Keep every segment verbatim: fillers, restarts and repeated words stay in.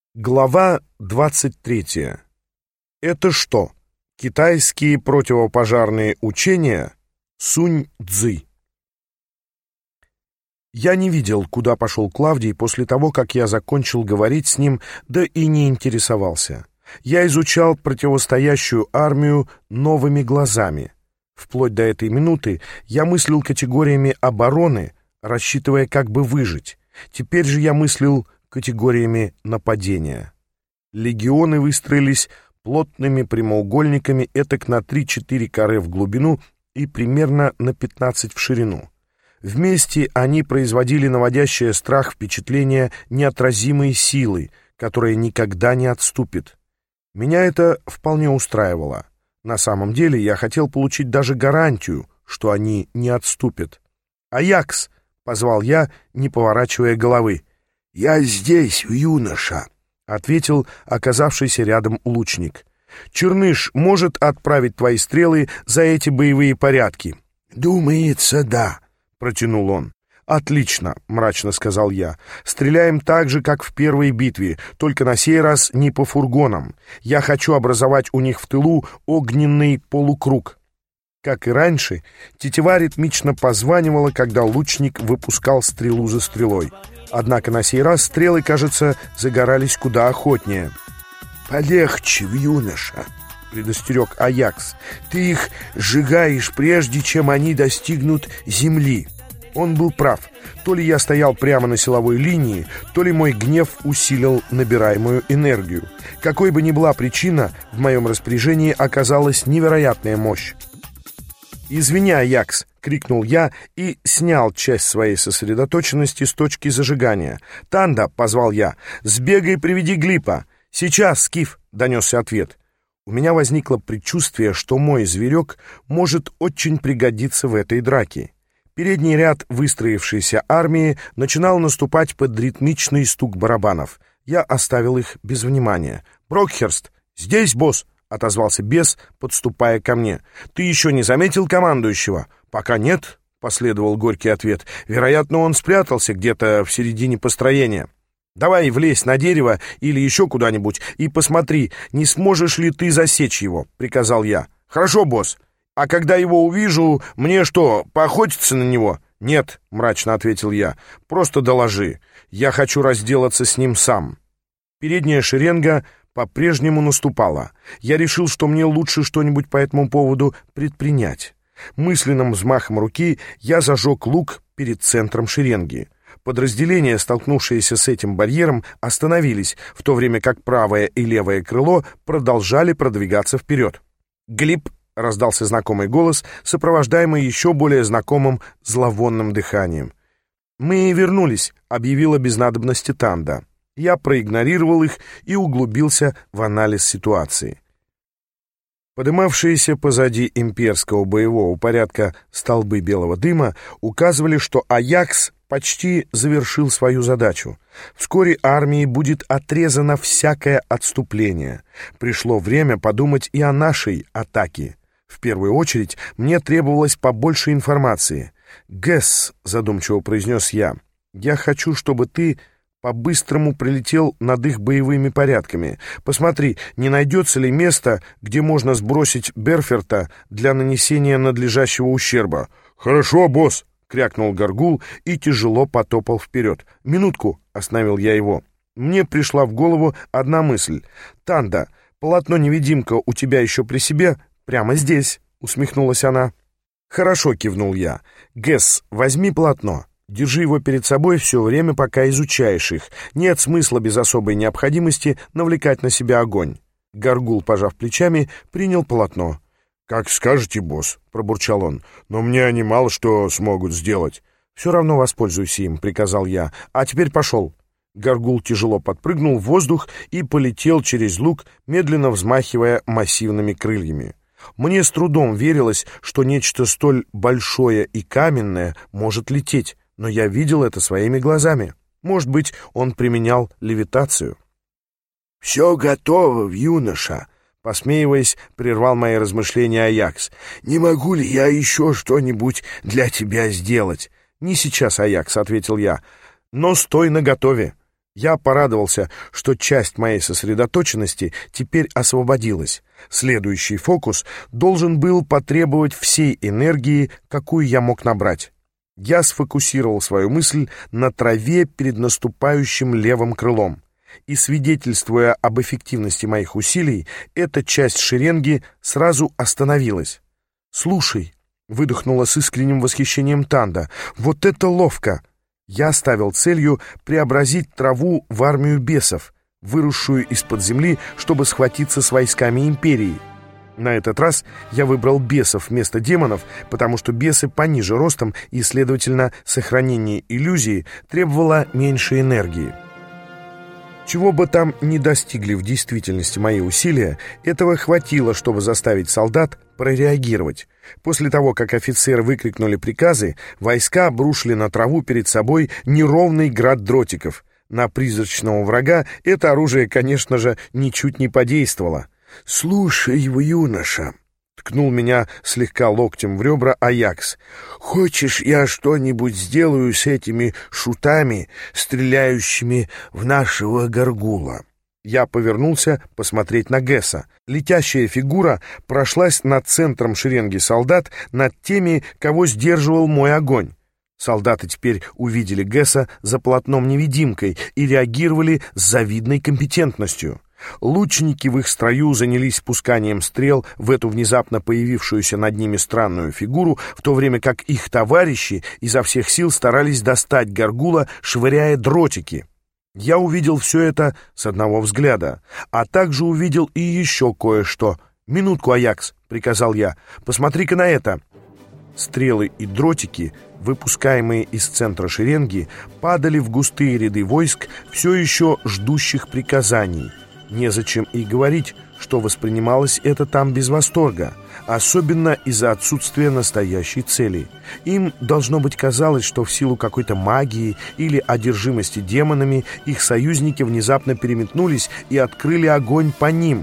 Глава двадцать третья. Это что? Китайские противопожарные учения? Сунь-цзы. Я не видел, куда пошел Клавдий после того, как я закончил говорить с ним, да и не интересовался. Я изучал противостоящую армию новыми глазами. Вплоть до этой минуты я мыслил категориями обороны, рассчитывая как бы выжить. Теперь же я мыслил категориями нападения. Легионы выстроились плотными прямоугольниками этак на три-четыре каре в глубину и примерно на пятнадцать в ширину. Вместе они производили наводящее страх впечатление неотразимой силы, которая никогда не отступит. Меня это вполне устраивало. На самом деле я хотел получить даже гарантию, что они не отступят. «Аякс!» — позвал я, не поворачивая головы. «Я здесь, юноша», — ответил оказавшийся рядом лучник. «Черныш может отправить твои стрелы за эти боевые порядки?» «Думается, да», — протянул он. «Отлично», — мрачно сказал я. «Стреляем так же, как в первой битве, только на сей раз не по фургонам. Я хочу образовать у них в тылу огненный полукруг». Как и раньше, тетива ритмично позванивала, когда лучник выпускал стрелу за стрелой. Однако на сей раз стрелы, кажется, загорались куда охотнее. «Полегче, юноша», — предостерег Аякс. «Ты их сжигаешь, прежде чем они достигнут земли». Он был прав. То ли я стоял прямо на силовой линии, то ли мой гнев усилил набираемую энергию. Какой бы ни была причина, в моем распоряжении оказалась невероятная мощь. «Извини, Аякс!» — крикнул я и снял часть своей сосредоточенности с точки зажигания. «Танда!» — позвал я. «Сбегай и приведи Глипа!» «Сейчас, Скиф!» — донесся ответ. У меня возникло предчувствие, что мой зверек может очень пригодиться в этой драке. Передний ряд выстроившейся армии начинал наступать под ритмичный стук барабанов. Я оставил их без внимания. «Брокхерст! Здесь, босс!» — отозвался бес, подступая ко мне. «Ты еще не заметил командующего?» «Пока нет», — последовал горький ответ. «Вероятно, он спрятался где-то в середине построения. Давай влезь на дерево или еще куда-нибудь и посмотри, не сможешь ли ты засечь его», — приказал я. «Хорошо, босс. А когда его увижу, мне что, поохотиться на него?» «Нет», — мрачно ответил я. «Просто доложи. Я хочу разделаться с ним сам». Передняя шеренга по-прежнему наступала. Я решил, что мне лучше что-нибудь по этому поводу предпринять. Мысленным взмахом руки я зажег лук перед центром шеренги. Подразделения, столкнувшиеся с этим барьером, остановились, в то время как правое и левое крыло продолжали продвигаться вперед. «Глип!» — раздался знакомый голос, сопровождаемый еще более знакомым зловонным дыханием. «Мы вернулись», — объявила без надобности Танда. Я проигнорировал их и углубился в анализ ситуации. Подымавшиеся позади имперского боевого порядка столбы белого дыма указывали, что Аякс почти завершил свою задачу. Вскоре армии будет отрезано всякое отступление. Пришло время подумать и о нашей атаке. В первую очередь мне требовалось побольше информации. «Гэс», — задумчиво произнес я, — «я хочу, чтобы ты по-быстрому прилетел над их боевыми порядками. Посмотри, не найдется ли место, где можно сбросить Берферта для нанесения надлежащего ущерба». «Хорошо, босс!» — крякнул Горгул и тяжело потопал вперед. «Минутку!» — остановил я его. Мне пришла в голову одна мысль. «Танда, полотно-невидимка у тебя еще при себе?» «Прямо здесь!» — усмехнулась она. «Хорошо!» — кивнул я. «Гэс, возьми полотно. Держи его перед собой все время, пока изучаешь их. Нет смысла без особой необходимости навлекать на себя огонь». Горгул, пожав плечами, принял полотно. «Как скажете, босс», — пробурчал он, — «но мне они мало что смогут сделать». «Все равно воспользуйся им», — приказал я. «А теперь пошел». Горгул тяжело подпрыгнул в воздух и полетел через луг, медленно взмахивая массивными крыльями. Мне с трудом верилось, что нечто столь большое и каменное может лететь, но я видел это своими глазами. Может быть, он применял левитацию. «Все готово, юноша», — посмеиваясь, прервал мои размышления Аякс. «Не могу ли я еще что-нибудь для тебя сделать?» «Не сейчас, Аякс», — ответил я, — «но стой наготове». Я порадовался, что часть моей сосредоточенности теперь освободилась. Следующий фокус должен был потребовать всей энергии, какую я мог набрать. Я сфокусировал свою мысль на траве перед наступающим левым крылом. И, свидетельствуя об эффективности моих усилий, эта часть шеренги сразу остановилась. «Слушай», — выдохнула с искренним восхищением Танда, — «вот это ловко!» Я ставил целью преобразить траву в армию бесов, выросшую из-под земли, чтобы схватиться с войсками империи. На этот раз я выбрал бесов вместо демонов, потому что бесы пониже ростом и, следовательно, сохранение иллюзии требовало меньше энергии. Чего бы там ни достигли в действительности мои усилия, этого хватило, чтобы заставить солдат прореагировать. После того, как офицеры выкрикнули приказы, войска обрушили на траву перед собой неровный град дротиков. На призрачного врага это оружие, конечно же, ничуть не подействовало. «Слушай, юноша», — ткнул меня слегка локтем в ребра Аякс, — «хочешь, я что-нибудь сделаю с этими шутами, стреляющими в нашего горгула?» Я повернулся посмотреть на Гесса. Летящая фигура прошлась над центром шеренги солдат, над теми, кого сдерживал мой огонь. Солдаты теперь увидели Гесса за полотном-невидимкой и реагировали с завидной компетентностью. Лучники в их строю занялись спусканием стрел в эту внезапно появившуюся над ними странную фигуру, в то время как их товарищи изо всех сил старались достать горгула, швыряя дротики. Я увидел все это с одного взгляда, а также увидел и еще кое-что. «Минутку, Аякс», — приказал я, — «посмотри-ка на это». Стрелы и дротики, выпускаемые из центра шеренги, падали в густые ряды войск, все еще ждущих приказаний. Незачем и говорить, что воспринималось это там без восторга, особенно из-за отсутствия настоящей цели. Им, должно быть, казалось, что в силу какой-то магии или одержимости демонами их союзники внезапно переметнулись и открыли огонь по ним.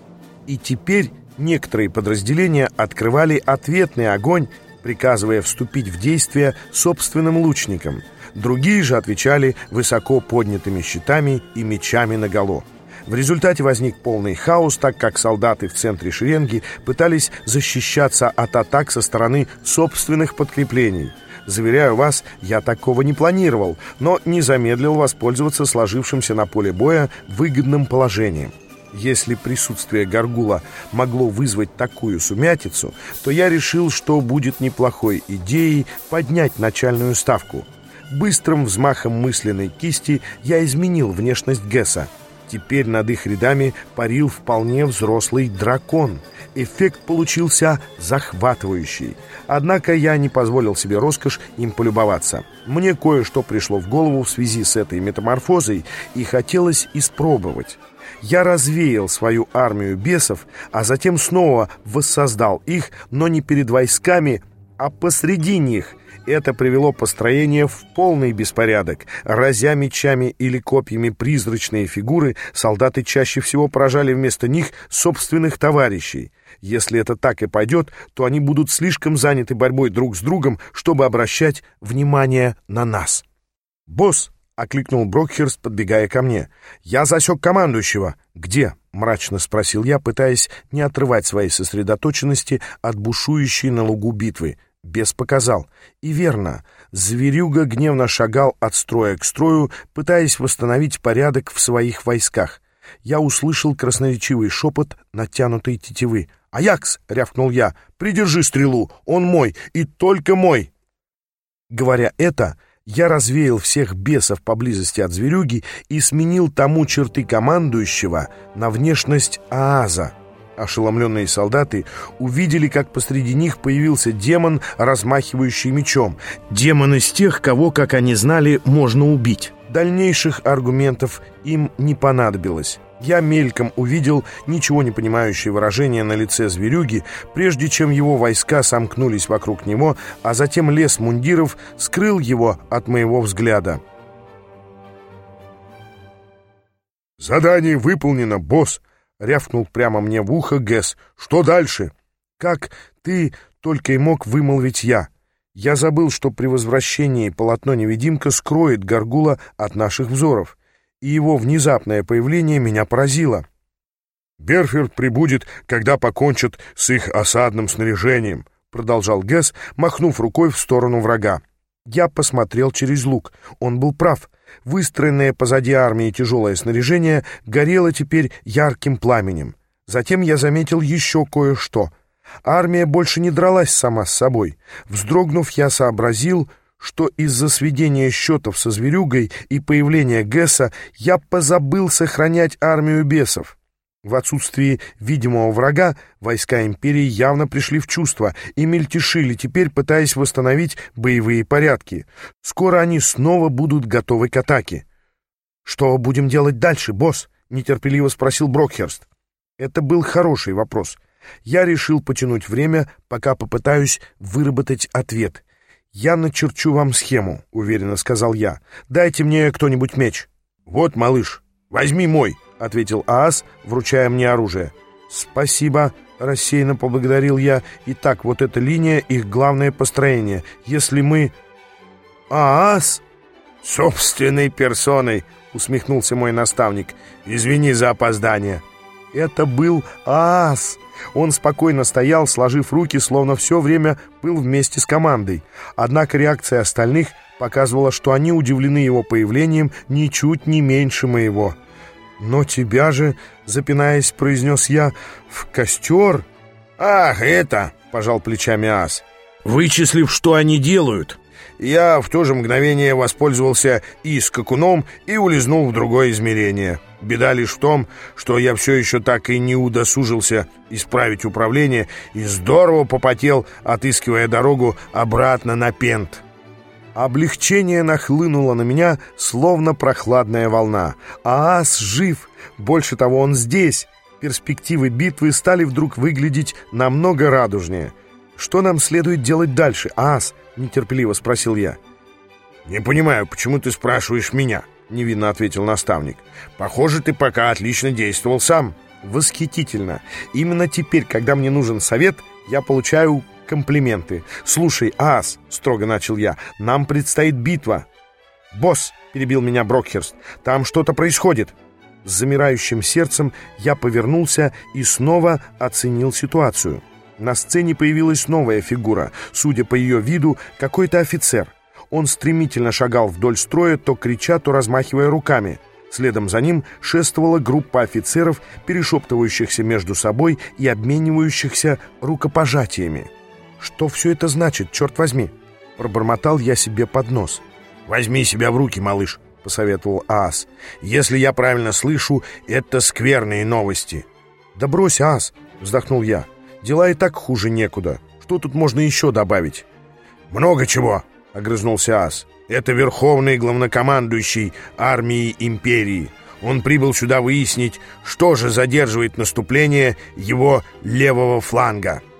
И теперь некоторые подразделения открывали ответный огонь, приказывая вступить в действие собственным лучникам. Другие же отвечали высоко поднятыми щитами и мечами наголо. В результате возник полный хаос, так как солдаты в центре шеренги пытались защищаться от атак со стороны собственных подкреплений. Заверяю вас, я такого не планировал, но не замедлил воспользоваться сложившимся на поле боя выгодным положением. Если присутствие горгула могло вызвать такую сумятицу, то я решил, что будет неплохой идеей поднять начальную ставку. Быстрым взмахом мысленной кисти я изменил внешность Гесса. Теперь над их рядами парил вполне взрослый дракон. Эффект получился захватывающий. Однако я не позволил себе роскошь им полюбоваться. Мне кое-что пришло в голову в связи с этой метаморфозой, и хотелось испробовать. Я развеял свою армию бесов, а затем снова воссоздал их, но не перед войсками, а посреди них. Это привело построение в полный беспорядок. Разя мечами или копьями призрачные фигуры, солдаты чаще всего поражали вместо них собственных товарищей. Если это так и пойдет, то они будут слишком заняты борьбой друг с другом, чтобы обращать внимание на нас. «Босс!» — окликнул Брокхерст, подбегая ко мне. «Я засек командующего». «Где?» — мрачно спросил я, пытаясь не отрывать своей сосредоточенности от бушующей на лугу битвы. Бес показал. И верно, зверюга гневно шагал от строя к строю, пытаясь восстановить порядок в своих войсках. Я услышал красноречивый шепот натянутой тетивы. «Аякс!» — рявкнул я. «Придержи стрелу! Он мой! И только мой!» Говоря это, я развеял всех бесов поблизости от зверюги и сменил тому черты командующего на внешность Ааза. Ошеломленные солдаты увидели, как посреди них появился демон, размахивающий мечом. Демон из тех, кого, как они знали, можно убить. Дальнейших аргументов им не понадобилось. Я мельком увидел ничего не понимающее выражение на лице зверюги, прежде чем его войска сомкнулись вокруг него, а затем лес мундиров скрыл его от моего взгляда. «Задание выполнено, босс!» — рявкнул прямо мне в ухо Гесс. «Что дальше?» «Как ты только и мог вымолвить я. Я забыл, что при возвращении полотно-невидимка скроет горгула от наших взоров. и его внезапное появление меня поразило. «Берфорд прибудет, когда покончат с их осадным снаряжением», — продолжал Гэс, махнув рукой в сторону врага. Я посмотрел через лук. Он был прав. Выстроенное позади армии тяжелое снаряжение горело теперь ярким пламенем. Затем я заметил еще кое-что. Армия больше не дралась сама с собой. Вздрогнув, я сообразил, что из-за сведения счетов со зверюгой и появления Гэса я позабыл сохранять армию бесов. В отсутствии видимого врага войска империи явно пришли в чувство и мельтешили, теперь пытаясь восстановить боевые порядки. Скоро они снова будут готовы к атаке. «Что будем делать дальше, босс?» — нетерпеливо спросил Брокхерст. Это был хороший вопрос. Я решил потянуть время, пока попытаюсь выработать ответ. «Я начерчу вам схему», — уверенно сказал я. «Дайте мне кто-нибудь меч». «Вот, малыш, возьми мой», — ответил Аас, вручая мне оружие. «Спасибо», — рассеянно поблагодарил я. «Итак, вот эта линия — их главное построение. Если мы...» «Аас?» «Собственной персоной», — усмехнулся мой наставник. «Извини за опоздание». Это был Аас. Он спокойно стоял, сложив руки, словно все время был вместе с командой. Однако реакция остальных показывала, что они удивлены его появлением ничуть не меньше моего. «Но тебя же, — запинаясь, произнес я, — в костер...» «Ах, это!» — пожал плечами Аас. «Вычислив, что они делают, я в то же мгновение воспользовался и скакуном и улизнул в другое измерение. Беда лишь в том, что я все еще так и не удосужился исправить управление и здорово попотел, отыскивая дорогу обратно на Пент». Облегчение нахлынуло на меня, словно прохладная волна. Аас жив. Больше того, он здесь. Перспективы битвы стали вдруг выглядеть намного радужнее. «Что нам следует делать дальше, Аас?» — нетерпеливо спросил я. «Не понимаю, почему ты спрашиваешь меня?» — невинно ответил наставник. «Похоже, ты пока отлично действовал сам». «Восхитительно. Именно теперь, когда мне нужен совет, я получаю комплименты. Слушай, Аас, — строго начал я, — нам предстоит битва». «Босс, — перебил меня Брокхерст, — там что-то происходит». С замирающим сердцем я повернулся и снова оценил ситуацию. На сцене появилась новая фигура, судя по ее виду, какой-то офицер. Он стремительно шагал вдоль строя, то крича, то размахивая руками. Следом за ним шествовала группа офицеров, перешептывающихся между собой и обменивающихся рукопожатиями. «Что все это значит, черт возьми?» — пробормотал я себе под нос. «Возьми себя в руки, малыш», — посоветовал Аас. «Если я правильно слышу, это скверные новости». «Да брось, Аас», — вздохнул я. «Дела и так хуже некуда. Что тут можно еще добавить?» «Много чего», — огрызнулся Аас. «Это верховный главнокомандующий армией империи. Он прибыл сюда выяснить, что же задерживает наступление его левого фланга».